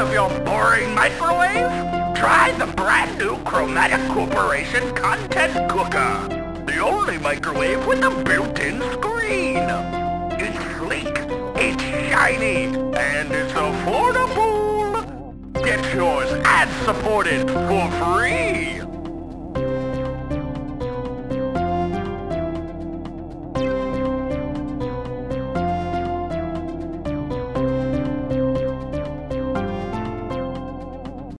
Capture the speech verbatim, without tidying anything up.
of your boring microwave? Try the brand new Chromatic Corporation Content Cooker. The only microwave with a built-in screen. It's sleek, it's shiny, and it's affordable. Get yours ad-supported for free.